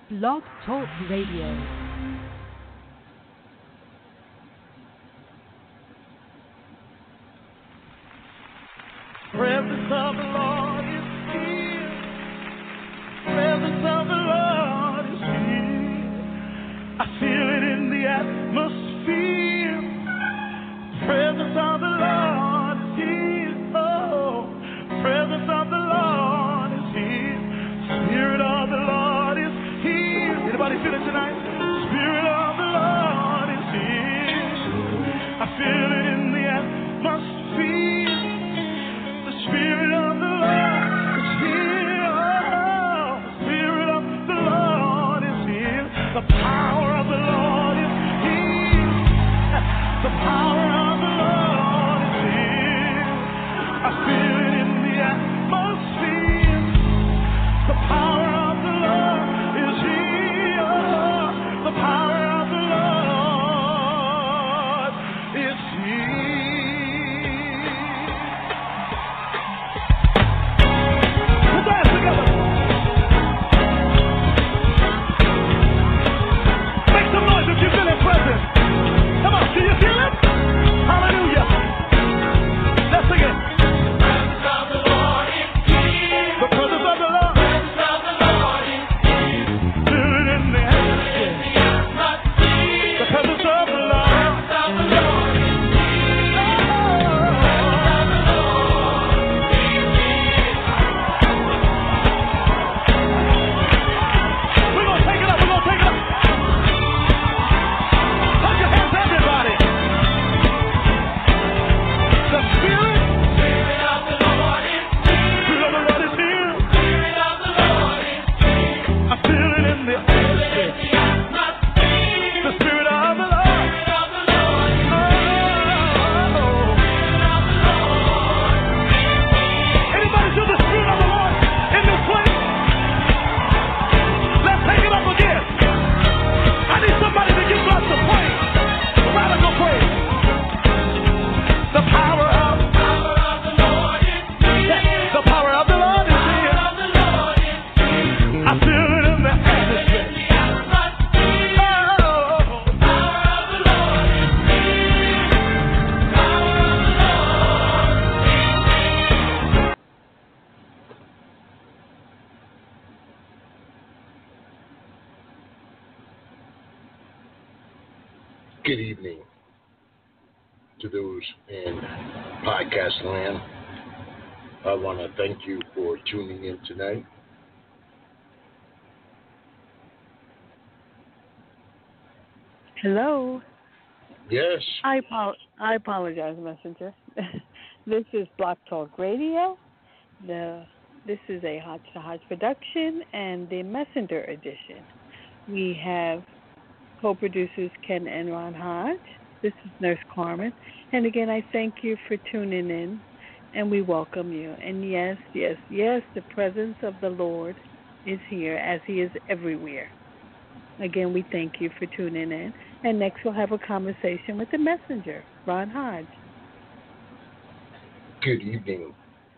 Blog Talk Radio. Presence of the Lord is here. Presence of the Lord is here. I feel it in the atmosphere. Presence of the Lord is here. Oh, presence of the Lord is here. Spirit of the Lord is here. Anybody feel it tonight? Spirit of the Lord is here. I feel it in the atmosphere. Spirit of the Lord is here. Oh, the Spirit of the Lord is here. The power of the Lord is here. The power of the Lord is here. I feel it in the atmosphere. The power of the Lord is here. The power of the Lord is here. Come on, do you feel it? Hallelujah. Let's sing it. The presence of the Lord is here. The presence of the Lord. The presence of the Lord is here. Feel it in the atmosphere. The presence of the Lord. The presence of the Lord is here. The presence of the Lord is here. We're going to take it up. We're going to take it up. Everybody. The Spirit of the Lord is here. Spirit of the Lord is here. Spirit of the Lord is here. I feel it in the atmosphere. The Spirit of the Lord. Spirit of the Lord is here. Spirit of the Lord is here. Anybody feel the Spirit of the Lord in this place? Let's take it up again. I need somebody to give God some praise. Radical praise. The power of the Lord is here. The power of the Lord is here. I feel it in the atmosphere. Oh, the power of the Lord is here. The power of the Lord is here. Good evening to those in podcast land. I want to thank you for tuning in tonight. Hello. Yes. I apologize, Messenger. This is Block Talk Radio. This is a Hodge to Hodge production and the Messenger edition. We have co-producers Ken and Ron Hodge. This is Nurse Carmen. And again, I thank you for tuning in, and we welcome you. And yes, the presence of the Lord is here as he is everywhere. Again, we thank you for tuning in. And next we'll have a conversation with the messenger, Ron Hodge. Good evening.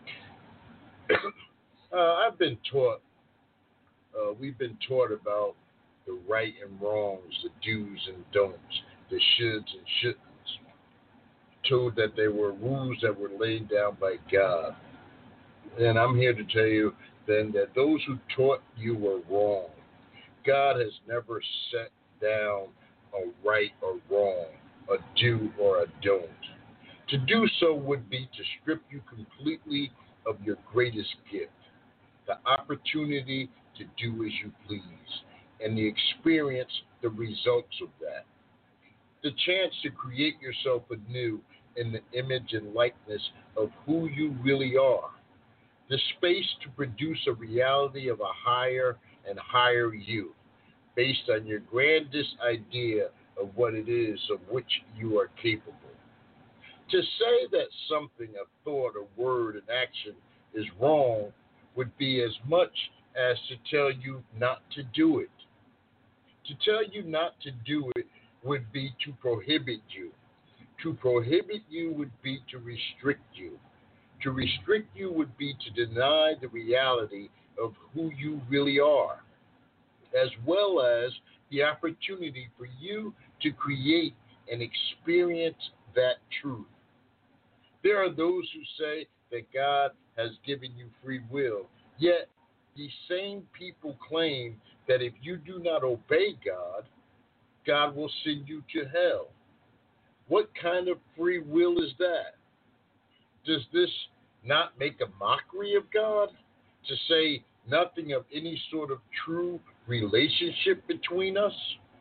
We've been taught about the right and wrongs, the do's and don'ts, the shoulds and shouldn'ts. Told that they were rules that were laid down by God. And I'm here to tell you then that those who taught you were wrong. God has never set down a right or wrong, a do or a don't. To do so would be to strip you completely of your greatest gift, the opportunity to do as you please, and the experience, the results of that. The chance to create yourself anew in the image and likeness of who you really are. The space to produce a reality of a higher and higher you, based on your grandest idea of what it is of which you are capable. To say that something, a thought, a word, an action is wrong would be as much as to tell you not to do it. To tell you not to do it would be to prohibit you. To prohibit you would be to restrict you. To restrict you would be to deny the reality of who you really are. as well as the opportunity for you to create and experience that truth. There are those who say that God has given you free will, yet these same people claim that if you do not obey God, God will send you to hell. What kind of free will is that? Does this not make a mockery of God? To say nothing of any sort of true relationship between us?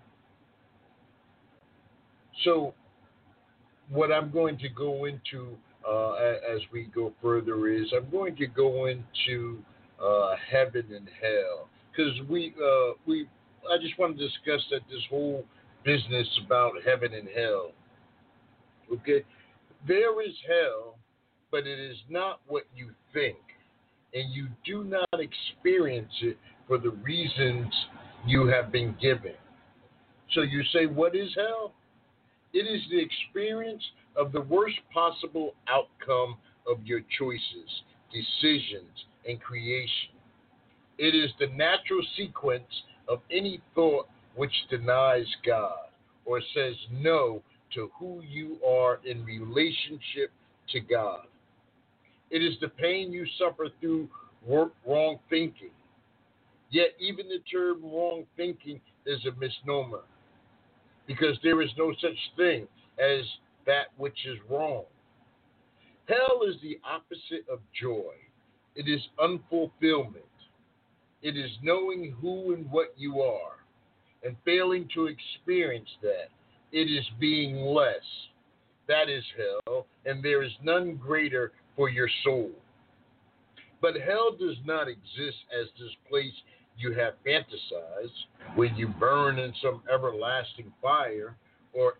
So, what I'm going to go into as we go further is I'm going to go into heaven and hell, because I just want to discuss that this whole business about heaven and hell. Okay, there is hell, but it is not what you think, and you do not experience it for the reasons you have been given. So you say, what is hell? It is the experience of the worst possible outcome of your choices, decisions, and creation. It is the natural sequence of any thought which denies God or says no to who you are in relationship to God. It is the pain you suffer through wrong thinking. Yet even the term wrong thinking is a misnomer, because there is no such thing as that which is wrong. Hell is the opposite of joy. It is unfulfillment. It is knowing who and what you are and failing to experience that. It is being less. That is hell, and there is none greater for your soul. But hell does not exist as this place you have fantasized, where you burn in some everlasting fire, or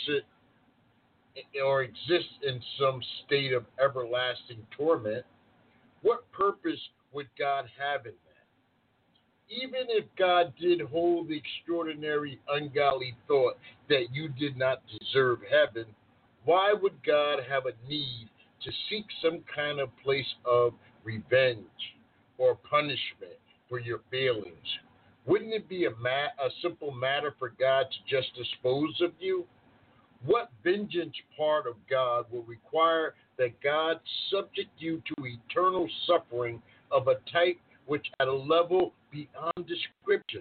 exist in some state of everlasting torment. What purpose would God have in that? Even if God did hold the extraordinary ungodly thought that you did not deserve heaven, why would God have a need to seek some kind of place of revenge or punishment for your failings? Wouldn't it be a simple matter for God to just dispose of you? What vengeance part of God will require that God subject you to eternal suffering of a type which at a level beyond description?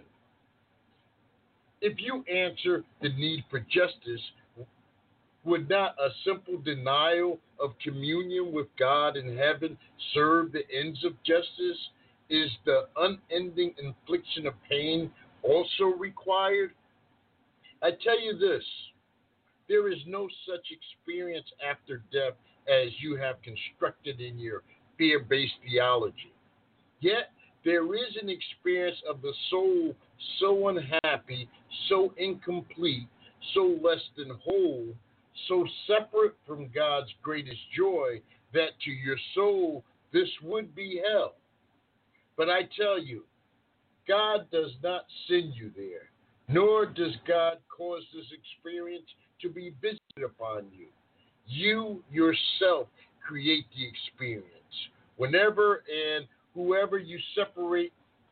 If you answer the need for justice, would not a simple denial of communion with God in heaven serve the ends of justice? Is the unending infliction of pain also required? I tell you this, there is no such experience after death as you have constructed in your fear-based theology. Yet, there is an experience of the soul so unhappy, so incomplete, so less than whole, so separate from God's greatest joy, that to your soul this would be hell. But I tell you, God does not send you there, nor does God cause this experience to be visited upon you. You yourself create the experience. Whenever and however you separate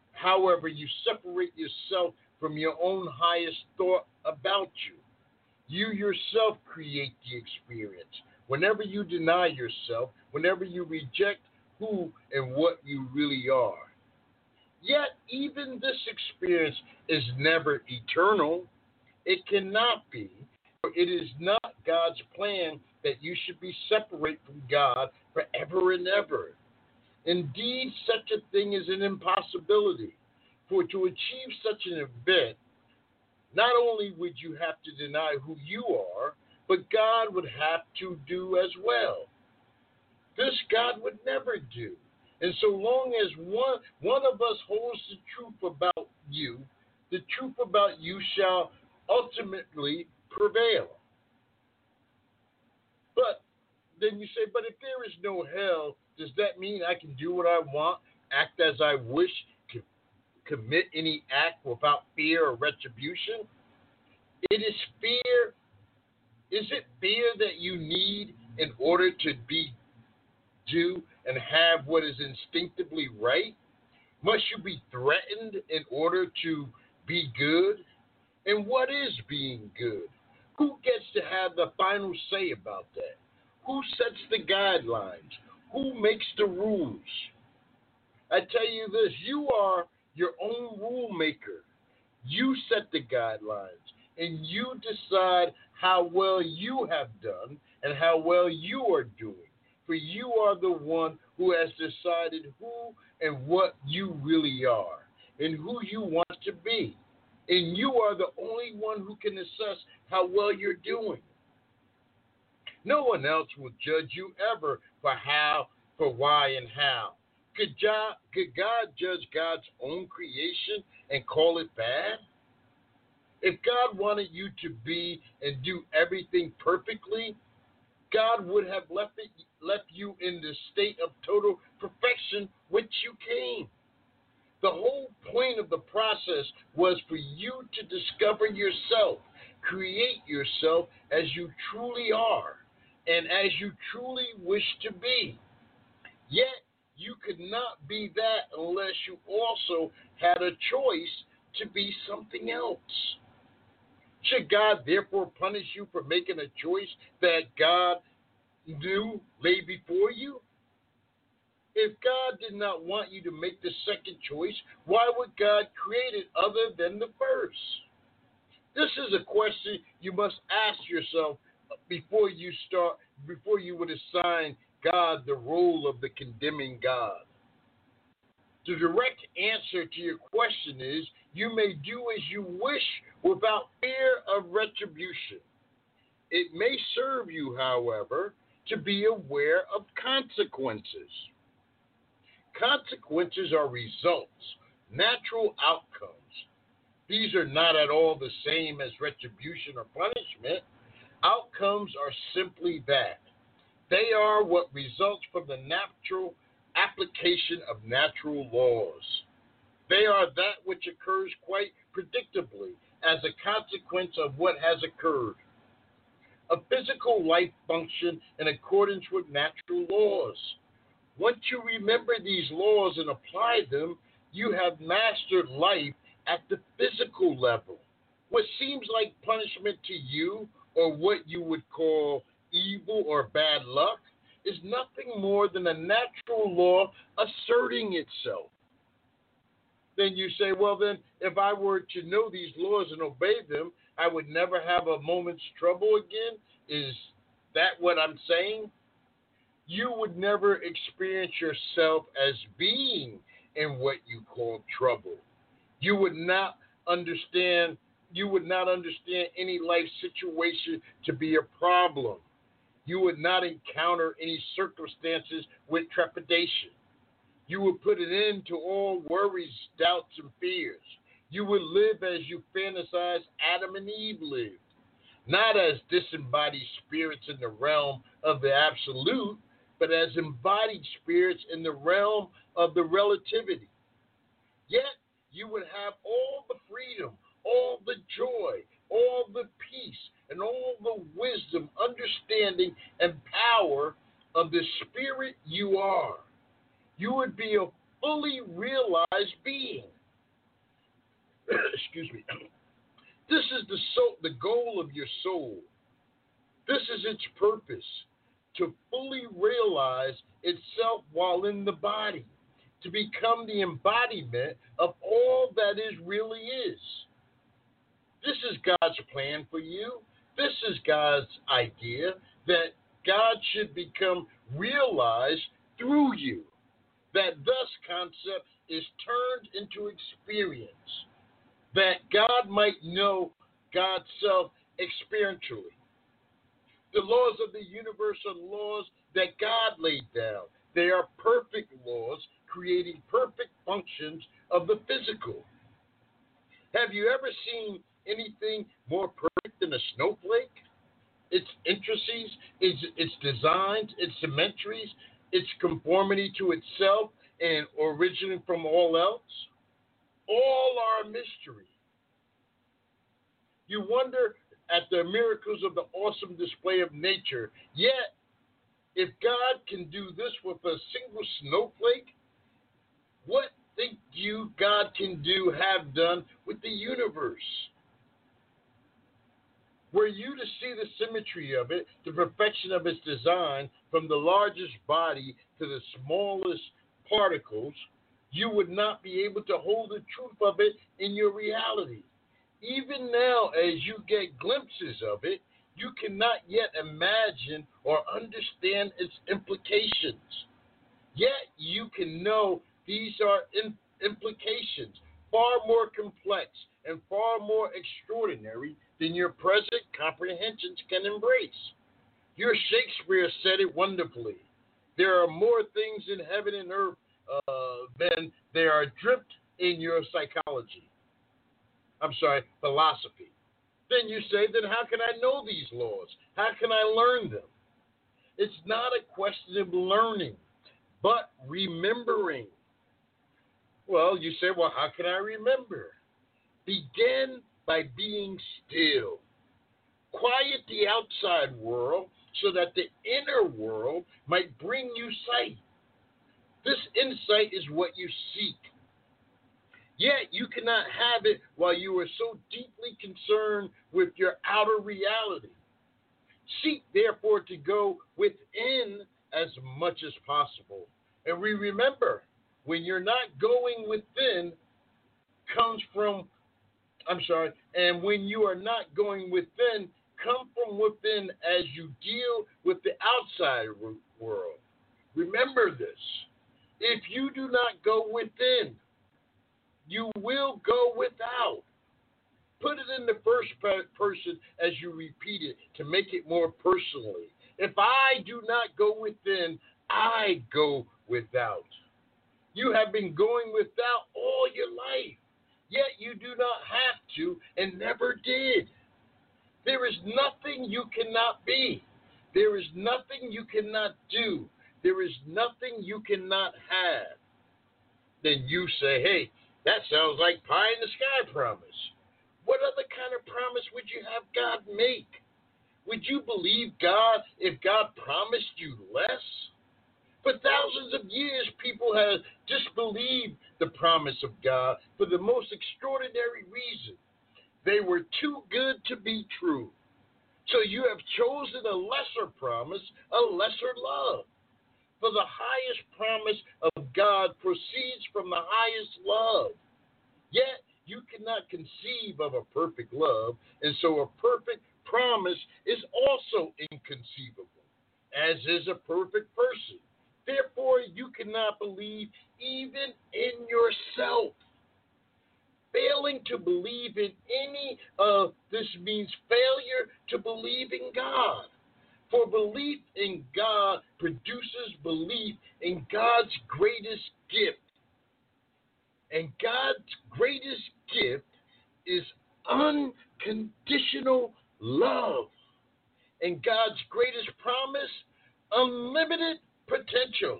yourself from your own highest thought about you. You yourself create the experience. Whenever you deny yourself, whenever you reject who and what you really are. Yet, even this experience is never eternal. It cannot be, for it is not God's plan that you should be separate from God forever and ever. Indeed, such a thing is an impossibility. For to achieve such an event, not only would you have to deny who you are, but God would have to do as well. This God would never do. And so long as one of us holds the truth about you, the truth about you shall ultimately prevail. But then you say, but if there is no hell, does that mean I can do what I want, act as I wish, commit any act without fear or retribution? It is fear. Is it fear that you need in order to do and have what is instinctively right? Must you be threatened in order to be good? And what is being good? Who gets to have the final say about that? Who sets the guidelines? Who makes the rules? I tell you this, you are your own rule maker. You set the guidelines and you decide how well you have done and how well you are doing. For you are the one who has decided who and what you really are and who you want to be. And you are the only one who can assess how well you're doing. No one else will judge you ever for how, for why, and how. Could God judge God's own creation and call it bad? If God wanted you to be and do everything perfectly, God would have left you in the state of total perfection which you came. The whole point of the process was for you to discover yourself, create yourself as you truly are, and as you truly wish to be. Yet, you could not be that unless you also had a choice to be something else. Should God therefore punish you for making a choice that God knew lay before you? If God did not want you to make the second choice, why would God create it other than the first? This is a question you must ask yourself before you would assign God the role of the condemning God. The direct answer to your question is you may do as you wish without fear of retribution. It may serve you, however, to be aware of consequences. Consequences are results, natural outcomes. These are not at all the same as retribution or punishment. Outcomes are simply that. They are what results from the natural application of natural laws. They are that which occurs quite predictably as a consequence of what has occurred. A physical life function in accordance with natural laws. Once you remember these laws and apply them, you have mastered life at the physical level. What seems like punishment to you, or what you would call evil or bad luck, is nothing more than a natural law asserting itself. Then you say, well, then, if I were to know these laws and obey them, I would never have a moment's trouble again? Is that what I'm saying? You would never experience yourself as being in what you call trouble. You would not understand any life situation to be a problem. You would not encounter any circumstances with trepidation. You would put an end to all worries, doubts, and fears. You would live as you fantasize Adam and Eve lived, not as disembodied spirits in the realm of the absolute, but as embodied spirits in the realm of the relativity. Yet, you would have all the freedom, all the joy, all the peace, and all the wisdom, understanding, and power of the spirit you are. You would be a fully realized being. Excuse me. This is the goal of your soul. This is its purpose, to fully realize itself while in the body, to become the embodiment of all that really is. This is God's plan for you. This is God's idea, that God should become realized through you, that thus concept is turned into experience, that God might know God's self experientially. The laws of the universe are laws that God laid down. They are perfect laws, creating perfect functions of the physical. Have you ever seen anything more perfect than a snowflake? Its intricacies, its designs, its symmetries, its conformity to itself and originating from all else? All are a mystery. You wonder at the miracles of the awesome display of nature. Yet, if God can do this with a single snowflake, what think God can have done with the universe? Were you to see the symmetry of it, the perfection of its design, from the largest body to the smallest particles, you would not be able to hold the truth of it in your reality. Even now, as you get glimpses of it, you cannot yet imagine or understand its implications. Yet you can know these are implications far more complex and far more extraordinary than your present comprehensions can embrace. Your Shakespeare said it wonderfully. There are more things in heaven and earth than there are dripped in your philosophy. Then you say, then how can I know these laws? How can I learn them? It's not a question of learning, but remembering. Well, you say, well, how can I remember? Begin by being still. Quiet the outside world so that the inner world might bring you sight. This insight is what you seek. Yet you cannot have it while you are so deeply concerned with your outer reality. Seek, therefore, to go within as much as possible. And remember, when you're not going within, and when you are not going within, come from within as you deal with the outside world. Remember this. If you do not go within, you will go without. Put it in the first person as you repeat it to make it more personally. If I do not go within, I go without. You have been going without all your life, yet you do not have to and never did. There is nothing you cannot be. There is nothing you cannot do. There is nothing you cannot have. Then you say, hey, that sounds like pie in the sky promise. What other kind of promise would you have God make? Would you believe God if God promised you less? For thousands of years, people have disbelieved the promise of God for the most extraordinary reason. They were too good to be true. So you have chosen a lesser promise, a lesser love. For the highest promise of God proceeds from the highest love. Yet you cannot conceive of a perfect love, and so a perfect promise is also inconceivable, as is a perfect person. Therefore, you cannot believe even in yourself. Failing to believe in any of this means failure to believe in God. For belief in God produces belief in God's greatest gift. And God's greatest gift is unconditional love. And God's greatest promise, unlimited potential.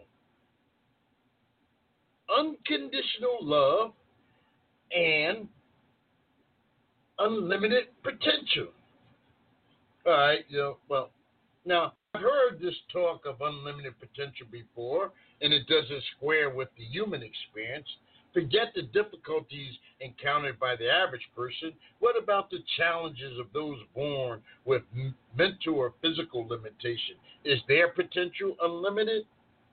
Unconditional love and unlimited potential. All right, now, I've heard this talk of unlimited potential before, and it doesn't square with the human experience. Forget the difficulties encountered by the average person. What about the challenges of those born with mental or physical limitation? Is their potential unlimited?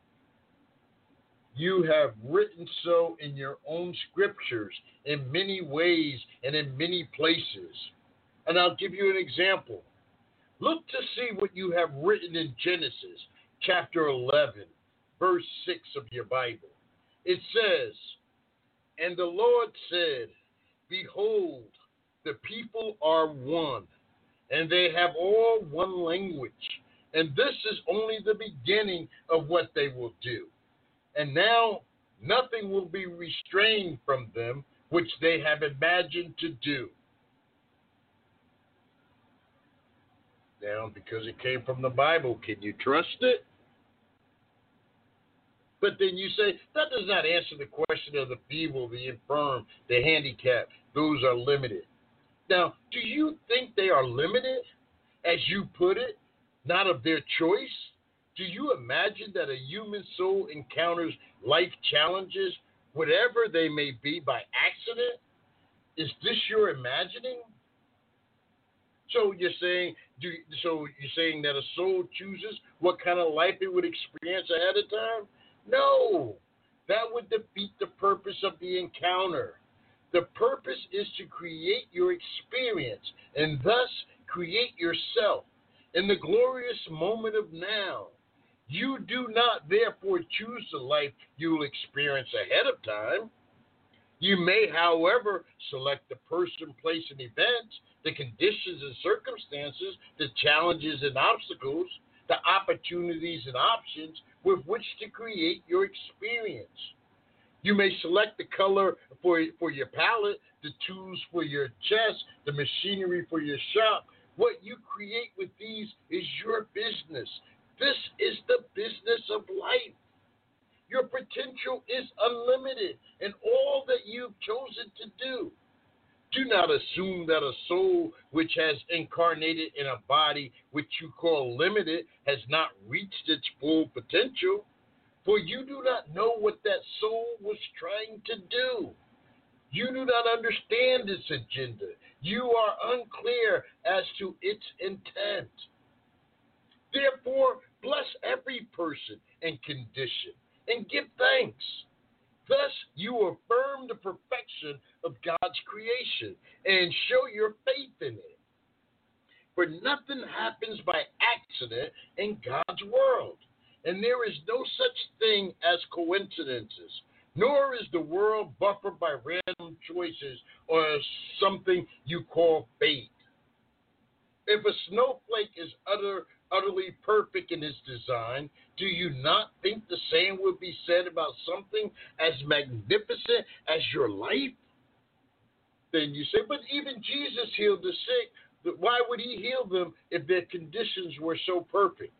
You have written so in your own scriptures in many ways and in many places. And I'll give you an example. Look to see what you have written in Genesis chapter 11, verse 6 of your Bible. It says, and the Lord said, behold, the people are one, and they have all one language. And this is only the beginning of what they will do. And now nothing will be restrained from them which they have imagined to do. Now, because it came from the Bible, can you trust it? But then you say, that does not answer the question of the feeble, the infirm, the handicapped. Those are limited. Now, do you think they are limited, as you put it, not of their choice? Do you imagine that a human soul encounters life challenges whatever they may be, by accident? Is this your imagining? So you're saying that a soul chooses what kind of life it would experience ahead of time? No. That would defeat the purpose of the encounter. The purpose is to create your experience and thus create yourself in the glorious moment of now. You do not therefore choose the life you will experience ahead of time. You may, however, select the person, place, and events, the conditions and circumstances, the challenges and obstacles, the opportunities and options with which to create your experience. You may select the color for your palette, the tools for your chest, the machinery for your shop. What you create with these is your business. This is the business of life. Your potential is unlimited in all that you've chosen to do. Do not assume that a soul which has incarnated in a body which you call limited has not reached its full potential, for you do not know what that soul was trying to do. You do not understand its agenda. You are unclear as to its intent. Therefore, bless every person and condition and give thanks. Thus, you affirm the perfection of God's creation and show your faith in it. For nothing happens by accident in God's world, and there is no such thing as coincidences, nor is the world buffered by random choices or something you call fate. If a snowflake is utterly perfect in its design, do you not think the same would be said about something as magnificent as your life? Then you say, but even Jesus healed the sick. Why would he heal them if their conditions were so perfect?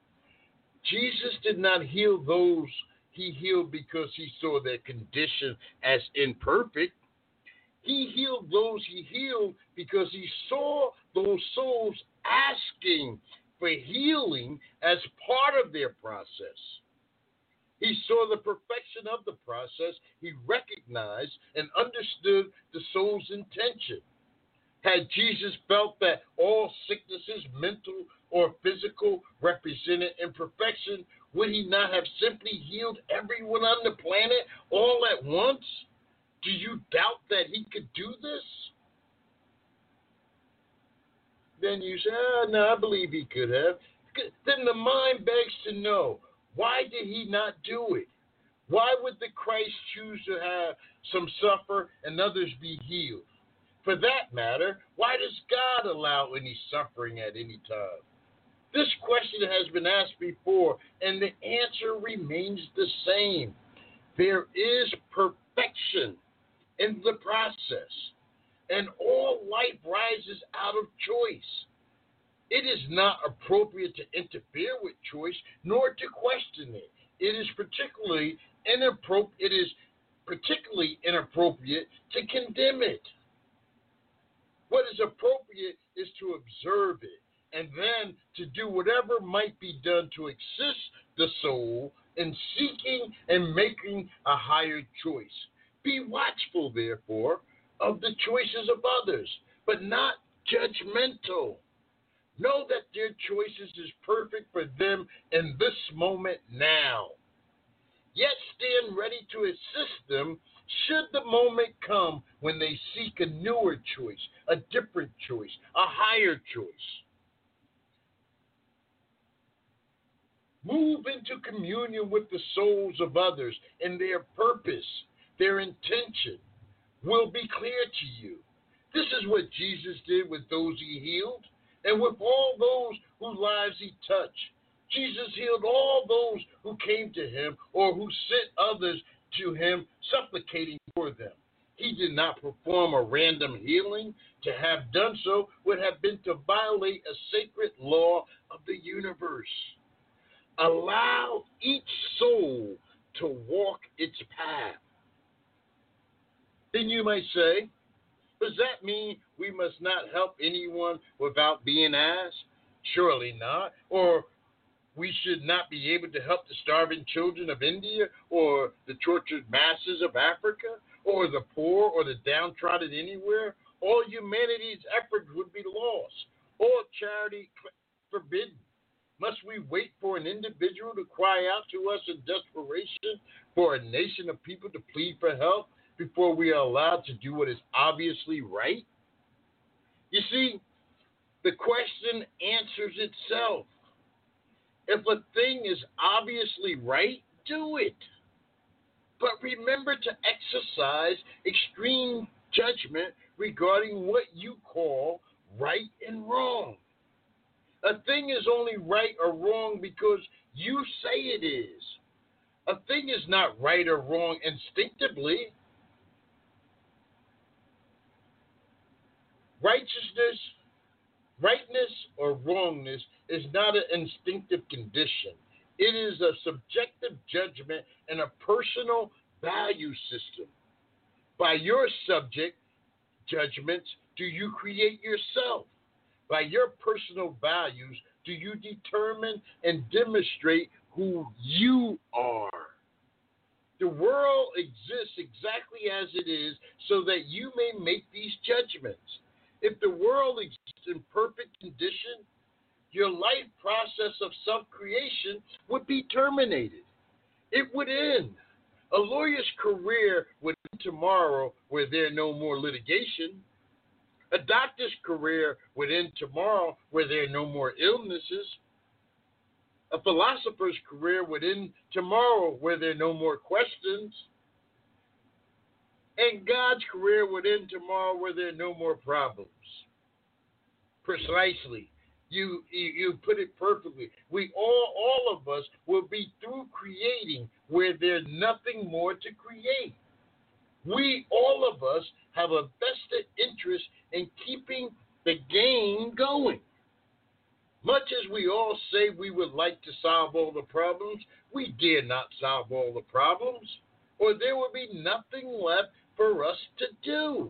Jesus did not heal those he healed because he saw their condition as imperfect. He healed those he healed because he saw those souls asking for healing as part of their process. He saw the perfection of the process. He recognized and understood the soul's intention. Had Jesus felt that all sicknesses, mental or physical, represented imperfection, would he not have simply healed everyone on the planet all at once? Do you doubt that he could do this? Then you say, no, I believe he could have. Then the mind begs to know, why did he not do it? Why would the Christ choose to have some suffer and others be healed? For that matter, why does God allow any suffering at any time? This question has been asked before, and the answer remains the same. There is perfection in the process, and all life rises out of choice. It is not appropriate to interfere with choice, nor to question it. It is particularly inappropriate to condemn it. What is appropriate is to observe it, and then to do whatever might be done to assist the soul in seeking and making a higher choice. Be watchful, therefore, of the choices of others, but not judgmental. Know that their choices is perfect for them in this moment now. Yet stand ready to assist them should the moment come when they seek a newer choice, a different choice, a higher choice. Move into communion with the souls of others, and their purpose, their intention will be clear to you. This is what Jesus did with those he healed, and with all those whose lives he touched. Jesus healed all those who came to him or who sent others to him, supplicating for them. He did not perform a random healing. To have done so would have been to violate a sacred law of the universe. Allow each soul to walk its path. Then you might say, does that mean we must not help anyone without being asked? Surely not. Or we should not be able to help the starving children of India or the tortured masses of Africa or the poor or the downtrodden anywhere, all humanity's efforts would be lost, all charity forbidden. Must we wait for an individual to cry out to us in desperation, for a nation of people to plead for help before we are allowed to do what is obviously right? You see, the question answers itself. If a thing is obviously right, do it. But remember to exercise extreme judgment regarding what you call right and wrong. A thing is only right or wrong because you say it is. A thing is not right or wrong instinctively. Rightness or wrongness is not an instinctive condition. It is a subjective judgment and a personal value system. By your subject judgments, do you create yourself? By your personal values, do you determine and demonstrate who you are? The world exists exactly as it is so that you may make these judgments. If the world exists in perfect condition, your life process of self-creation would be terminated. It would end. A lawyer's career would end tomorrow were there no more litigation. A doctor's career would end tomorrow were there no more illnesses. A philosopher's career would end tomorrow were there no more questions. And God's career would end tomorrow were there no more problems. Precisely. You put it perfectly. We all of us will be through creating where there's nothing more to create. We, all of us, have a vested interest in keeping the game going. Much as we all say we would like to solve all the problems, we dare not solve all the problems, or there will be nothing left for us to do.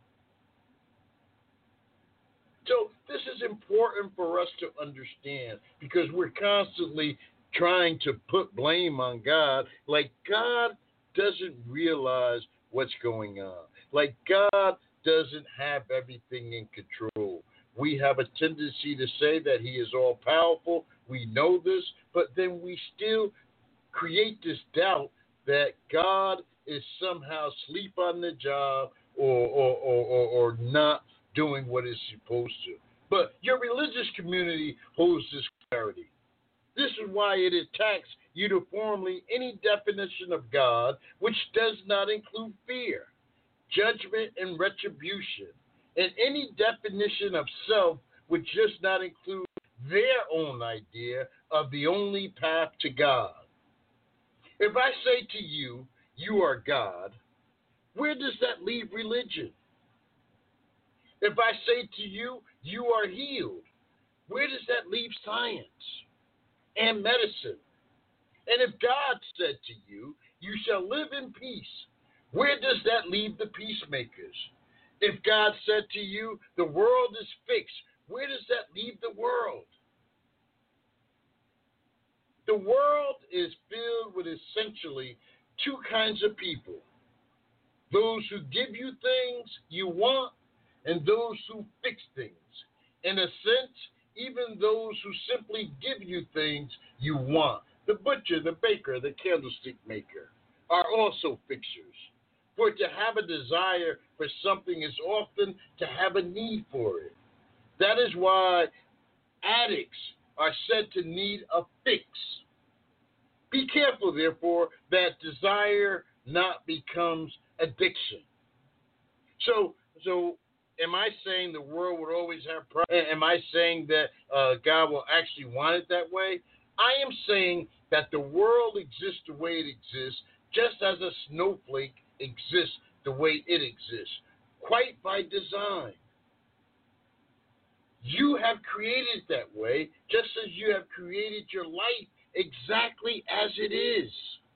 So this is important for us to understand because we're constantly trying to put blame on God, like God doesn't realize what's going on, like God doesn't have everything in control. We have a tendency to say that he is all powerful. We know this, but then we still create this doubt that God is somehow asleep on the job or not doing what it's supposed to. But your religious community holds this clarity. This is why it attacks uniformly any definition of God which does not include fear, judgment, and retribution, and any definition of self which does not include their own idea of the only path to God. If I say to you, you are God, where does that leave religion? If I say to you, you are healed, where does that leave science and medicine? And if God said to you, you shall live in peace, where does that leave the peacemakers? If God said to you, the world is fixed, where does that leave the world? The world is filled with essentially two kinds of people. Those who give you things you want and those who fix things. In a sense, even those who simply give you things you want, the butcher, the baker, the candlestick maker, are also fixers. For to have a desire for something is often to have a need for it. That is why addicts are said to need a fix. Be careful, therefore, that desire not becomes addiction. So am I saying the world would always have problems? Am I saying that God will actually want it that way? I am saying that the world exists the way it exists, just as a snowflake exists the way it exists, quite by design. You have created it that way, just as you have created your life exactly as it is.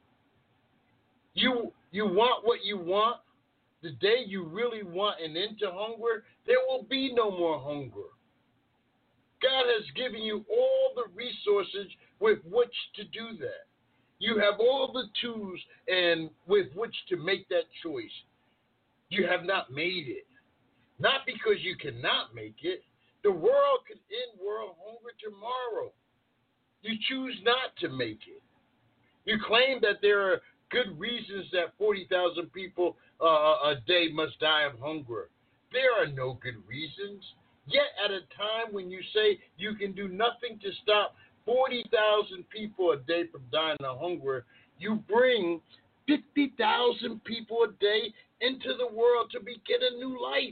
You want what you want. The day you really want an end to hunger, there will be no more hunger. God has given you all the resources with which to do that. You have all the tools and with which to make that choice. You have not made it. Not because you cannot make it. The world could end world hunger tomorrow. You choose not to make it. You claim that there are good reasons that 40,000 people a day must die of hunger. There are no good reasons. Yet at a time when you say you can do nothing to stop 40,000 people a day from dying of hunger, you bring 50,000 people a day into the world to begin a new life.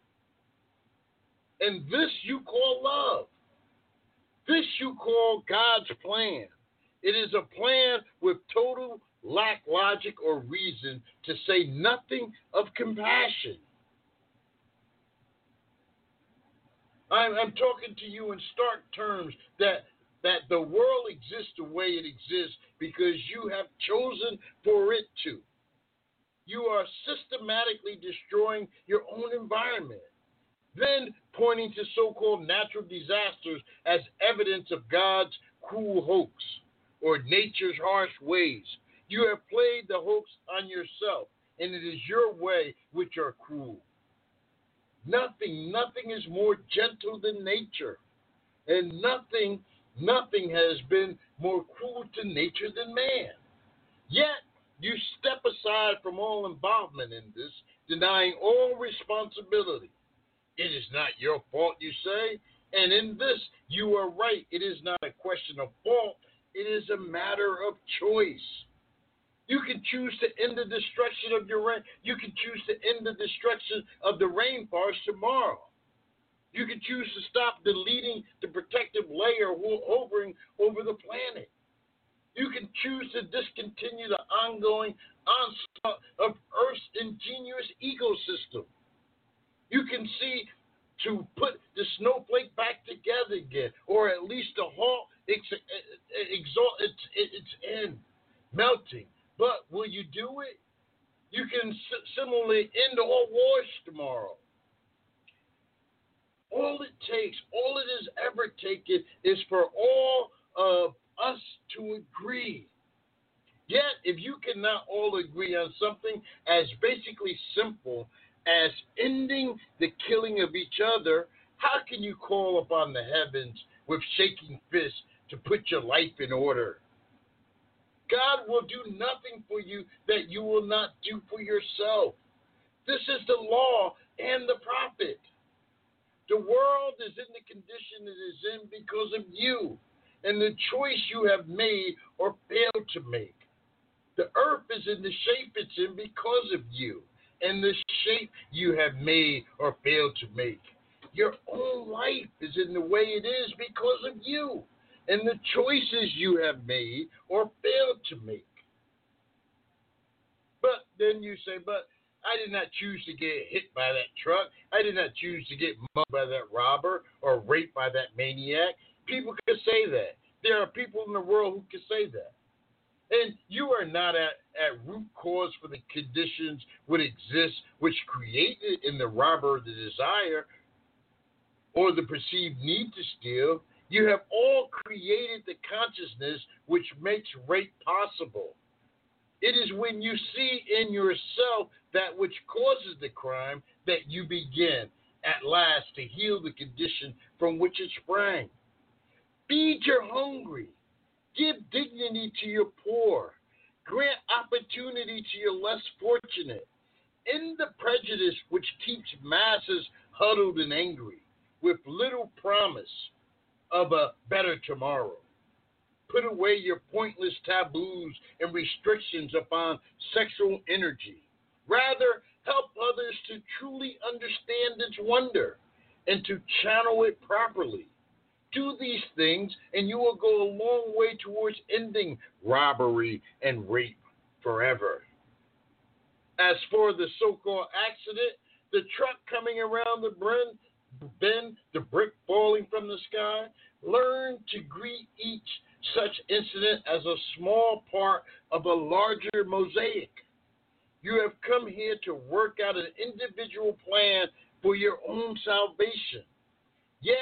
And this you call love. This you call God's plan. It is a plan with total lack logic or reason, to say nothing of compassion. I'm talking to you in stark terms that the world exists the way it exists because you have chosen for it to. You are systematically destroying your own environment, then pointing to so-called natural disasters as evidence of God's cruel hoax or nature's harsh ways. You have played the hoax on yourself, and it is your way which are cruel. Nothing is more gentle than nature, and nothing has been more cruel to nature than man. Yet, you step aside from all involvement in this, denying all responsibility. It is not your fault, you say, and in this you are right. It is not a question of fault. It is a matter of choice. You can choose to end the destruction of your rain. You can choose to end the destruction of the rainforest tomorrow. You can choose to stop deleting the protective layer hovering over the planet. You can choose to discontinue the ongoing onslaught of Earth's ingenious ecosystem. You can see to put the snowflake back together again, or at least to halt its end, melting. But will you do it? You can similarly end all wars tomorrow. All it has ever taken is for all of us to agree. Yet, if you cannot all agree on something as basically simple as ending the killing of each other, how can you call upon the heavens with shaking fists to put your life in order? God will do nothing for you that you will not do for yourself. This is the law and the prophet. The world is in the condition it is in because of you and the choice you have made or failed to make. The earth is in the shape it's in because of you and the shape you have made or failed to make. Your own life is in the way it is because of you and the choices you have made or failed to make. But then you say, but I did not choose to get hit by that truck. I did not choose to get mugged by that robber or raped by that maniac. People can say that. There are people in the world who can say that. And you are not at root cause for the conditions which exist, which created in the robber the desire or the perceived need to steal. You have all created the consciousness which makes rape possible. It is when you see in yourself that which causes the crime that you begin, at last, to heal the condition from which it sprang. Feed your hungry. Give dignity to your poor. Grant opportunity to your less fortunate. End the prejudice which keeps masses huddled and angry, with little promise of a better tomorrow. Put away your pointless taboos and restrictions upon sexual energy. Rather, help others to truly understand its wonder and to channel it properly. Do these things, and you will go a long way towards ending robbery and rape forever. As for the so-called accident, the truck coming around the bend, the brick falling from the sky, learn to greet each such incident as a small part of a larger mosaic. You have come here to work out an individual plan for your own salvation. Yet,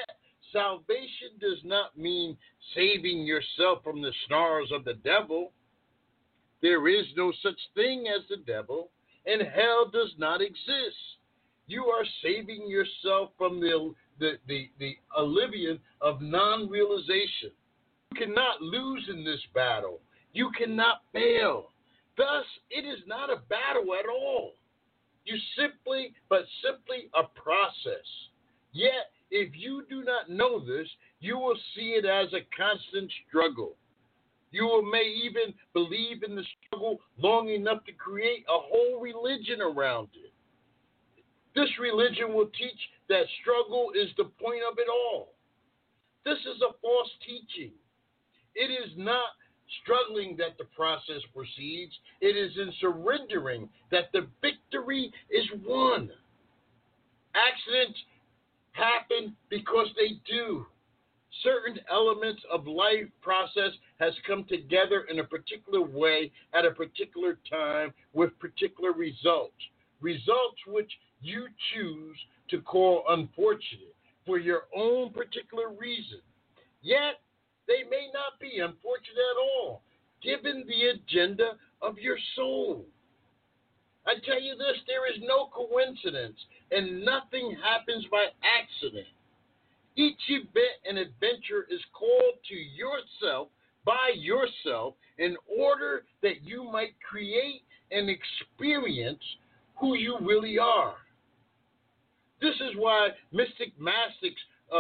salvation does not mean saving yourself from the snarls of the devil. There is no such thing as the devil, and hell does not exist. You are saving yourself from the oblivion of non-realization. You cannot lose in this battle. You cannot fail. Thus, it is not a battle at all. You simply a process. Yet, if you do not know this, you will see it as a constant struggle. You may even believe in the struggle long enough to create a whole religion around it. This religion will teach that struggle is the point of it all. This is a false teaching. It is not struggling that the process proceeds. It is in surrendering that the victory is won. Accidents happen because they do. Certain elements of life process has come together in a particular way at a particular time with particular results. Results which you choose to call unfortunate for your own particular reason. Yet, they may not be unfortunate at all, given the agenda of your soul. I tell you this, there is no coincidence, and nothing happens by accident. Each event and adventure is called to yourself, by yourself, in order that you might create and experience who you really are. This is why mystic masters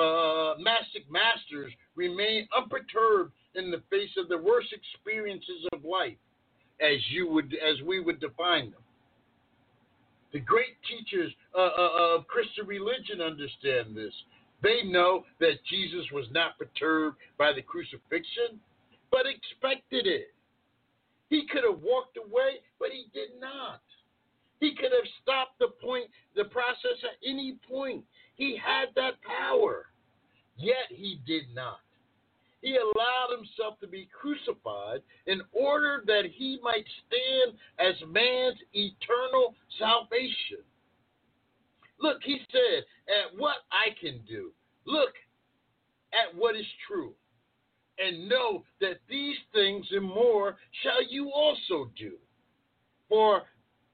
remain unperturbed in the face of the worst experiences of life, as we would define them. The great teachers of Christian religion understand this. They know that Jesus was not perturbed by the crucifixion, but expected it. He could have walked away, but he did not. He could have stopped the process at any point. He had that power, yet he did not. He allowed himself to be crucified in order that he might stand as man's eternal salvation. Look, he said, at what I can do. Look at what is true. And know that these things and more shall you also do. For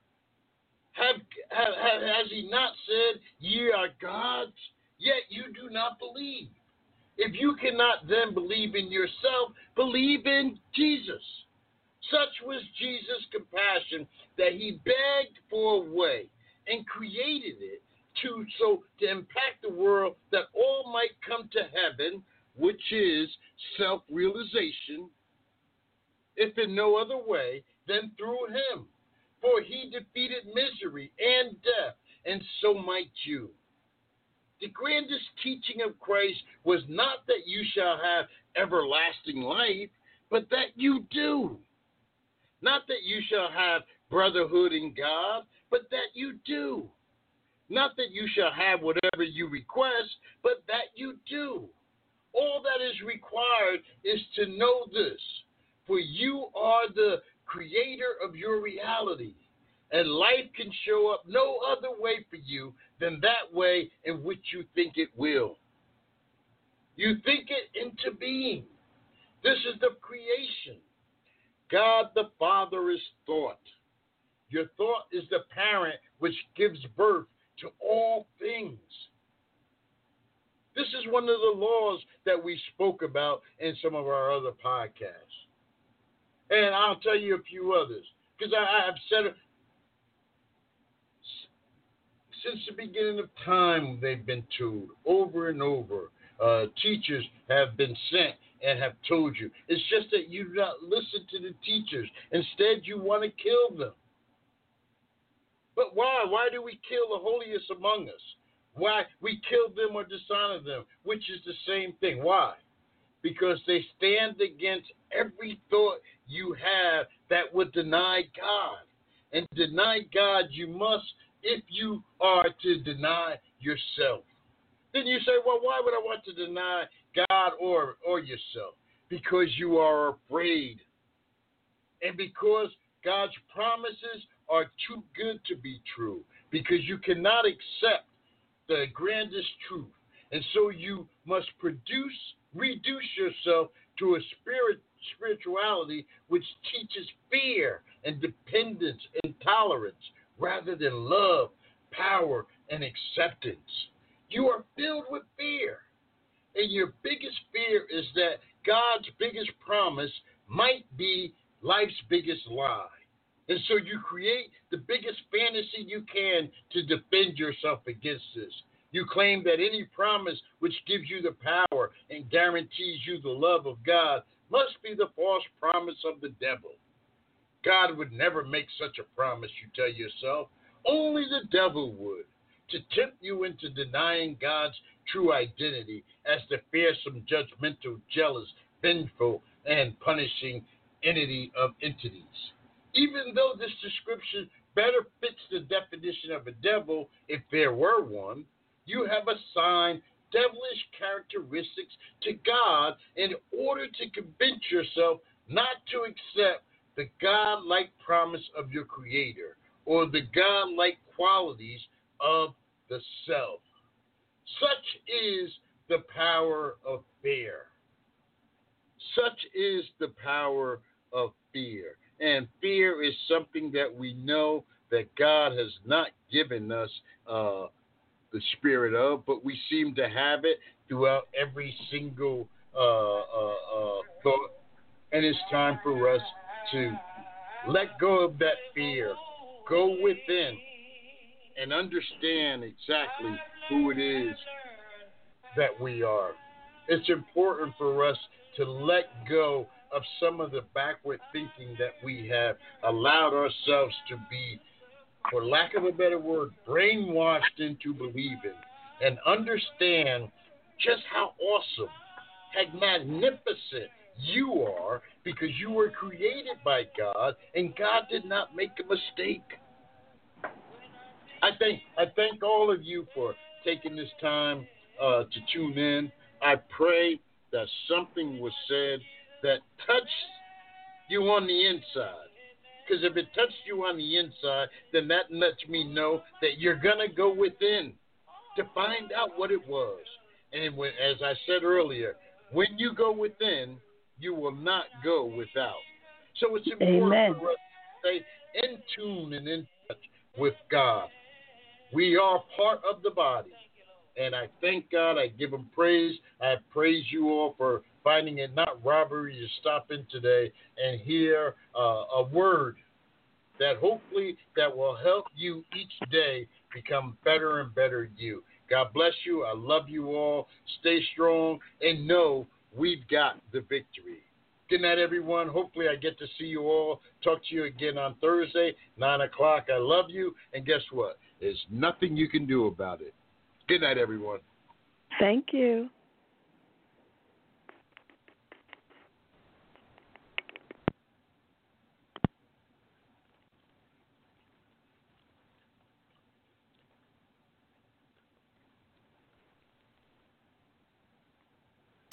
has he not said, ye are gods, yet you do not believe? If you cannot then believe in yourself, believe in Jesus. Such was Jesus' compassion that he begged for a way and created it to impact the world that all might come to heaven, which is self-realization, if in no other way than through him. For he defeated misery and death, and so might you. The grandest teaching of Christ was not that you shall have everlasting life, but that you do. Not that you shall have brotherhood in God, but that you do. Not that you shall have whatever you request, but that you do. All that is required is to know this, for you are the creator of your reality, and life can show up no other way for you than that way in which you think it will. You think it into being. This is the creation. God the Father is thought. Your thought is the parent which gives birth to all things. This is one of the laws that we spoke about in some of our other podcasts. And I'll tell you a few others, because I've said it. Since the beginning of time, they've been told over and over. Teachers have been sent and have told you. It's just that you do not listen to the teachers. Instead, you want to kill them. But why? Why do we kill the holiest among us? Why? We kill them or dishonor them, which is the same thing. Why? Because they stand against every thought you have that would deny God. And deny God you must if you are to deny yourself. Then you say, well, why would I want to deny God or yourself? Because you are afraid. And because God's promises are too good to be true. Because you cannot accept the grandest truth. And so you must reduce yourself to a spirituality which teaches fear and dependence and tolerance rather than love, power, and acceptance. You are filled with fear. And your biggest fear is that God's biggest promise might be life's biggest lie. And so you create the biggest fantasy you can to defend yourself against this. You claim that any promise which gives you the power and guarantees you the love of God must be the false promise of the devil. God would never make such a promise, you tell yourself. Only the devil would, to tempt you into denying God's true identity as the fearsome, judgmental, jealous, vengeful, and punishing entity of entities. Even though this description better fits the definition of a devil, if there were one, you have assigned devilish characteristics to God in order to convince yourself not to accept the God-like promise of your Creator or the God-like qualities of the self. Such is the power of fear. Such is the power of fear. And fear is something that we know that God has not given us the spirit of, but we seem to have it throughout every single thought. And it's time for us to let go of that fear, go within, and understand exactly who it is that we are. It's important for us to let go of some of the backward thinking that we have allowed ourselves to be, for lack of a better word, brainwashed into believing, and understand just how awesome, how magnificent you are, because you were created by God and God did not make a mistake. I thank all of you for taking this time to tune in. I pray that something was said that touched you on the inside. Because if it touched you on the inside, then that lets me know that you're going to go within to find out what it was. And when, as I said earlier, when you go within, you will not go without. So it's important for us to stay in tune and in touch with God. We are part of the body. And I thank God. I give him praise. I praise you all for finding it not robbery to stop in today and hear a word that hopefully that will help you each day become better and better you. God bless you. I love you all. Stay strong and know we've got the victory. Good night, everyone. Hopefully I get to see you all. Talk to you again on Thursday, 9 o'clock. I love you. And guess what? There's nothing you can do about it. Good night, everyone. Thank you.